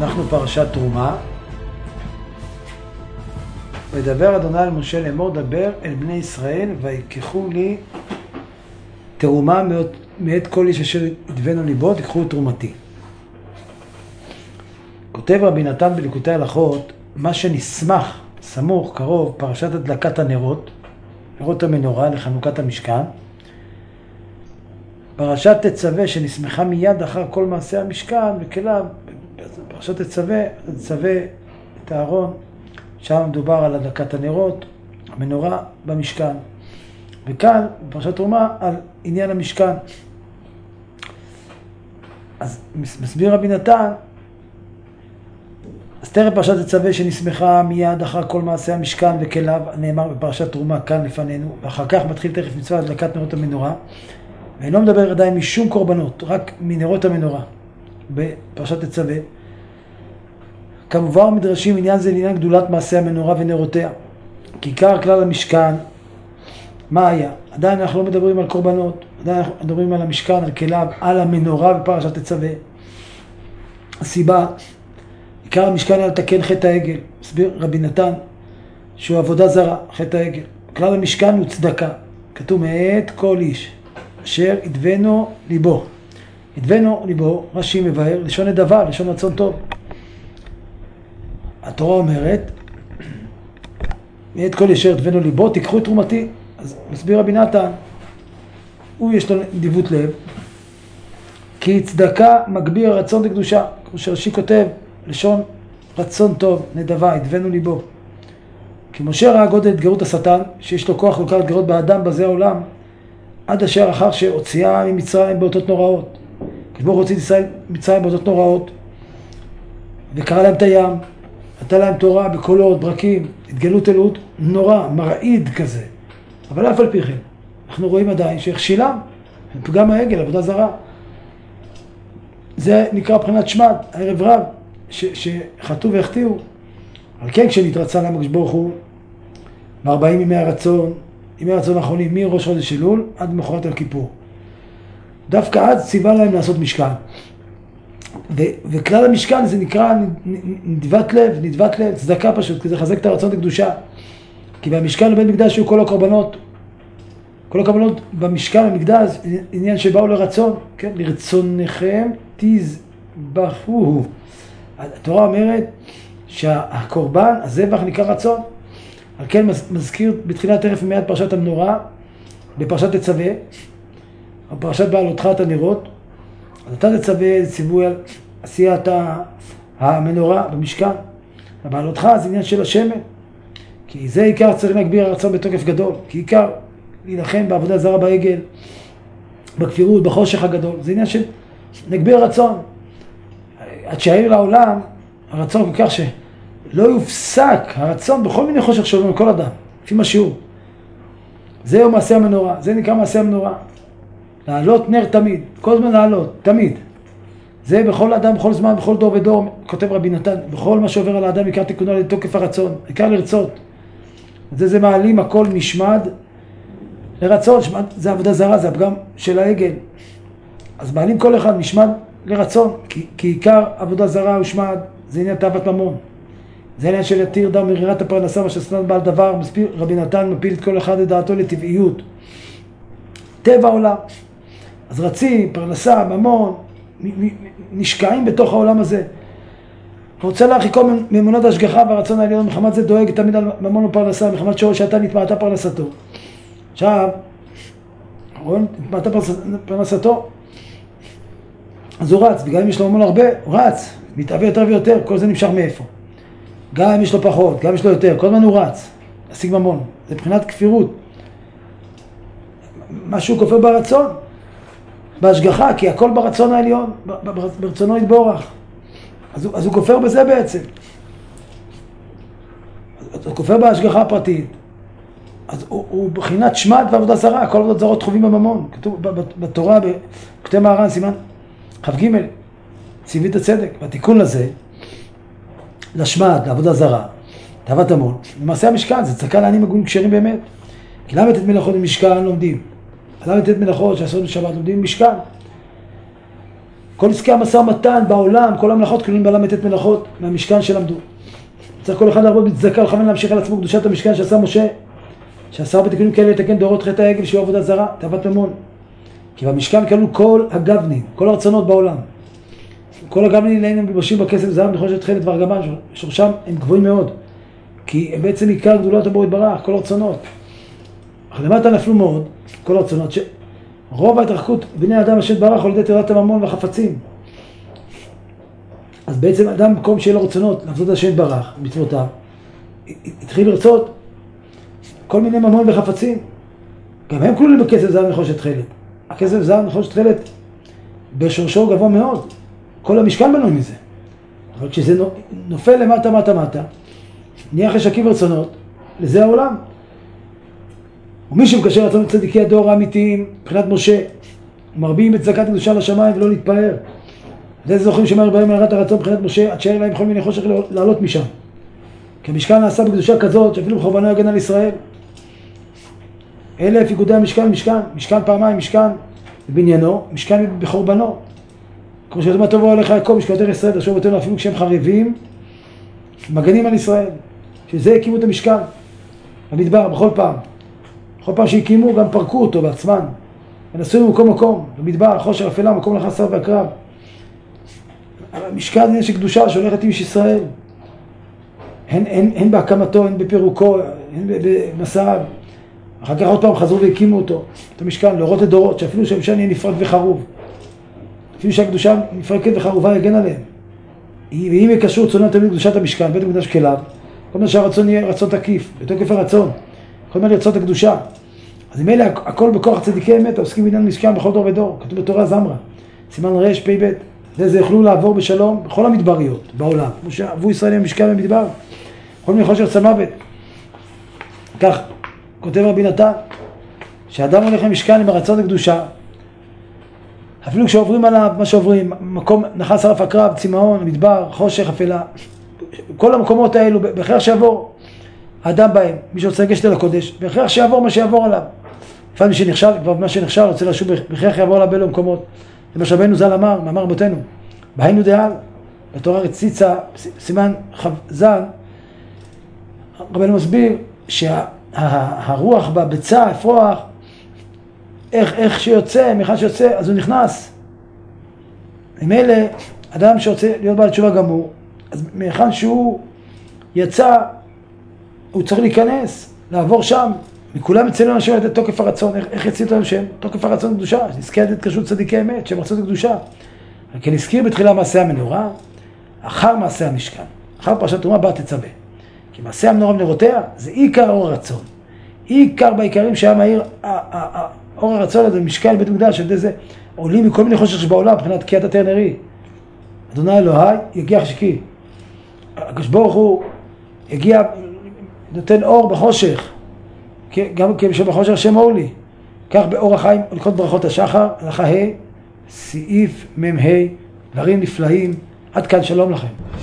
אנחנו פרשת תרומה. וידבר אדוני אל משה לאמור, דבר אל בני ישראל ויקחו לי תרומה מאת כל איש אשר ידבנו ליבו, תקחו תרומתי. כותב רבי נתן בליקוטי הלכות, מה שנסמך, סמוך, קרוב, פרשת הדלקת הנרות, נרות המנורה לחנוכת המשכן, פרשת תצווה שנסמכה מיד אחר כל מעשה המשכן, וכליו, פרשת תצווה את הארון, שם מדובר על הדלקת הנרות, המנורה במשכן. וכאן, בפרשת תרומה, על עניין המשכן. אז מסביר רבי נתן, אז תראה פרשת תצווה שנסמכה מיד אחר כל מעשה המשכן וכליו, נאמר בפרשת תרומה כאן לפנינו, ואחר כך מתחיל תכף מצווה הדלקת נרות המנורה, ואינו מדבר עדיין משום קורבנות, רק מנרות המנורה בפרשת תצווה. כמובן מדרשים עניין זה לעניין גדולת מעשה המנורה ונרותיה. כי עיקר כלל המשכן, מה היה? עדיין אנחנו לא מדברים על קורבנות, עדיין אנחנו מדברים על המשכן, על כליו, על המנורה בפרשת תצווה. הסיבה, עיקר המשכן היה לתקן חטא העגל. מסביר רבי נתן שהוא עבודה זרה, חטא העגל. כלל המשכן הוא צדקה. כתוב מאת כל איש אשר ידבנו ליבו. ידבנו ליבו, רש"י מבאר, לשון נדבה, לשון רצון טוב. התורה אומרת, מאת כל אשר ידבנו ליבו, תיקחו את תרומתי. אז מסביר רבי נתן, הוא יש לו נדיבות לב, כי צדקה מגביר רצון לקדושה. כמו שרש"י כותב, לשון רצון טוב, נדבה, ידבנו ליבו. כי משה ראה גודל התגרות השטן, שיש לו כוח לוקח להתגרות באדם בזה העולם, עד אשר אחר שהוציאה ממצרים באותות נוראות. כשבור הוציא את ישראל מצרים באותות נוראות, וקרא להם את הים, נתן להם תורה בקולות, ברקים, התגלות אלוהות נורא, מרעיד כזה. אבל אף על פי כן, אנחנו רואים עדיין שהכשילם, פגם העגל, עבודה זרה. זה נקרא בחינת שמד, הערב רב, שחטאו והחטיאו. על כן כשנתרצה להם הקדוש ברוך הוא, ב-40 ימי הרצון, ימי הרצון האחרונים, מראש חודש אלול עד מחרת על כיפור. דווקא אז ציווה להם לעשות משכן. וכלל המשכן זה נקרא נדבת לב, צדקה פשוט, כי זה חזק את הרצון לקדושה. כי במשכן לבית מקדש היו כל הקורבנות במשכן במקדש, עניין שבאו לרצון, כן? לרצונכם תזבחוהו. התורה אומרת שהקורבן, הזבח נקרא רצון. על כן מזכיר בתחילת תכף מיד פרשת המנורה, בפרשת תצווה, או פרשת בעלותך את הנרות. אז אתה תצווה ציווי על עשיית המנורה במשכן. בעלותך זה עניין של השמן. כי זה עיקר צריך להגביר הרצון בתוקף גדול. כי עיקר להילחם בעבודה זרה בעגל, בכפירות, בחושך הגדול. זה עניין של נגביר רצון. עד שהעיר לעולם, הרצון כל כך שלא יופסק הרצון בכל מיני חושך שלנו לכל אדם, לפי מה שיעור. זהו מעשה המנורה, זה נקרא מעשה המנורה. לעלות נר תמיד, כל זמן לעלות, תמיד. זה בכל אדם, בכל זמן, בכל דור ודור, כותב רבי נתן, בכל מה שעובר על האדם עיקר תיקונו לתוקף הרצון, עיקר לרצות. זה מעלים הכל משמד לרצון, שמד זה עבודה זרה, זה הפגם של העגל. אז מעלים כל אחד משמד לרצון, כי עיקר עבודה זרה הוא שמד, זה עניין תאוות ממון. זה עניין של יתיר דם מרירת הפרנסה, מה ששנן בעל דבר, מסביר רבי נתן מפיל את כל אחד לדעתו לטבעיות. טבע העולם. אז רצים, פרנסה, ממון, נשקעים בתוך העולם הזה. רוצה להרחיקו מאמונת השגחה והרצון העליון, מחמת זה דואג תמיד על ממון ופרנסה, מחמת שאתה נתמעטה פרנסתו. עכשיו, רואים, נתמעטה פרנסתו, אז הוא רץ, וגם אם יש לו ממון הרבה, הוא רץ, מתאווה יותר ויותר, כל זה נמשך מאיפה. גם אם יש לו פחות, גם אם יש לו יותר, כל הזמן הוא רץ, להשיג ממון. זה מבחינת כפירות. משהו כופר ברצון, בהשגחה, כי הכל ברצון העליון, ברצונו יתבורך. אז הוא כופר בזה בעצם. אז הוא כופר בהשגחה הפרטית. אז הוא בחינת שמד ועבודה זרה, כל עבודות זרות חווים בממון. כתוב בתורה, בכתב מהר"ן, סימן כ"ג, ציווית הצדק. והתיקון לזה, לשמד, לעבודה זרה, תאוות המון, למעשה המשכן, זה צדקה לעניים הגונים כשרים באמת. כי למה את מלאכות במשכן לומדים? למה את מלאכות שעשות בשבת לומדים במשכן? כל עסקי המשא ומתן בעולם, כל המלאכות כלולים בעולם מתת מלאכות מהמשכן שלמדו. צריך כל אחד להרבות בצדקה ולכוון להמשיך על עצמו קדושת המשכן שעשה משה, שעשה בתיקונים כאלה לתקן דורות חטא העגל שיהיו עבודת זרה, תאוות ממון. כי במשכן כללו כל הגבנים, כל הרצונות בעולם. כל הגבנים הם מלובשים בכסף זהב, נחושת תכלת וארגמן, שורשם הם גבוהים מאוד. כי הם בעצם עיקר גדולת הבורא יתברך, כל הרצונות. אך למטה נפלו מאוד, כל הרצונות, רוב ההתרחקות בני האדם אשר יתברך על ידי תאוות הממון והחפצים. אז בעצם אדם במקום שיהיה לו רצונות לעבוד השם יתברך, מצוותיו, התחיל לרצות כל מיני ממון וחפצים. גם הם כלולים בכסף זהב נחושת תכלת. הכסף זהב נחושת תכלת בשורשו גבוה מאוד. כל המשכן בנוי מזה. אבל כשזה נופל למטה, נהיה חשקים ורצונות, לזה העולם. ומי שמקשר רצון צדיקי הדור האמיתיים, מבחינת משה, מרבים את צדקת הקדושה לשמיים ולא להתפאר. זה זוכרים שמר בהם מערת הרצון מבחינת משה, עד שאין להם כל מיני חושך לעלות משם. כי המשכן נעשה בקדושה כזאת, שאפילו בחורבנו יגן על ישראל. 1000 איגודי המשכן, משכן פעמיים, משכן בבניינו, משכן בחורבנו. כמו שאתה טוב הולך יעקב, משכנותיך ישראל, תשוב אותנו אפילו כשהם חריבים, מגנים על ישראל. שזה הקימו את המשכן, במדבר, בכל פעם. בכל פעם שהקימו, גם פרקו אותו בעצמן. ונסעו ממקום, במדבר, חושר, אפלה, מקום לך שר והקרב. המשכן זה של קדושה שהולכת עם איש ישראל. הן בהקמתו, הן בפירוקו, הן במסעיו. אחר כך עוד פעם חזרו והקימו אותו, את המשכן, להורות לדורות, שאפילו שהמשכן יהיה נפרק וחרוב. אפילו שהקדושה נפרקת וחרובה יגן עליהם. ואם יקשרו רצונם תמיד קדושת המשכן, בית המקדש כליו, כל מה שהרצון יהיה רצון תקיף, בתוקף הרצון, כל מה לרצות הקדושה. אז אם אלה הכל בכוח צדיקי אמת, העוסקים בעניין משכן בכל דור ודור, כתוב בתורה זמרה, סימן רש פ"ב, זה יוכלו לעבור בשלום בכל המדבריות בעולם, כמו שעבו ישראל עם משכן במדבר, כל מיני חושר צמוות. כך כותב רבי נתן, שאדם הולך למשכן עם הרצון לקדושה, אפילו כשעוברים עליו מה שעוברים, מקום נחס ערף הקרב, צמאון, מדבר, חושך, אפלה, כל המקומות האלו, בהכרח שיעבור האדם בהם, מי שרוצה לגשת אל הקודש, בהכרח שיעבור מה שיעבור עליו. לפעמים מי שנכשל, כבר מה שנכשל, רוצה לשוב, בהכרח יעבור עליו באלו מקומות. זה מה שרבנו ז"ל אמר, מאמר רבותינו, בהיינו דעל, בתורה רציצה, סימן ז"ל, רבנו מסביר שהרוח בביצה, אפרוח, איך שיוצא, מאחד שיוצא, אז הוא נכנס. עם אלה, אדם שרוצה להיות בעל תשובה גמור, אז מאחד שהוא יצא, הוא צריך להיכנס, לעבור שם. מכולם אצלנו אנשים לתת תוקף הרצון. איך יציאו להם שם? תוקף הרצון קדושה. נזכיר לתת קשות צדיקי אמת, שהם רצות לקדושה. כי נזכיר בתחילה מעשה המנורה, אחר מעשה המשכן. אחר פרשת תרומה בא תצווה. כי מעשה המנורה ונרותיה, זה עיקר אור הרצון. עיקר בעיקרים שהיה מהיר, אור הרצון הזה, משכן בית מקדש, על ידי זה עולים מכל מיני חושך שבעולם, מבחינת תקיעת התרנרי. אדוני אלוהי, יגיע חשקי. הקדוש ברוך הוא הגיע, נותן אור בחושך. גם כשבחושך שם אור לי. כך באור החיים, לקרוא ברכות השחר, הלכה ה', סעיף מ"ה, דברים נפלאים. עד כאן, שלום לכם.